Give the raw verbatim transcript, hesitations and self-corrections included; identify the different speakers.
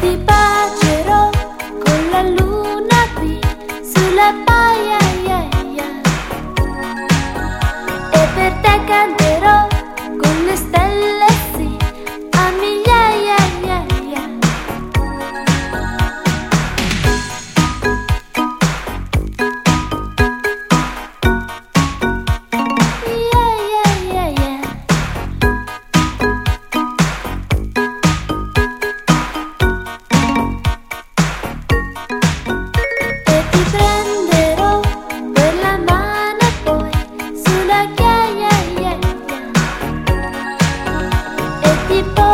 Speaker 1: ti bacerò con la luna qui sulla baia, yeah, yeah. E per te canterò con le stelle, sì, a migliaia, yeah, yeah. Yeah, yeah, yeah, yeah. E ti prenderò per la mano e poi sulla ghiaia, yeah, yeah. E ti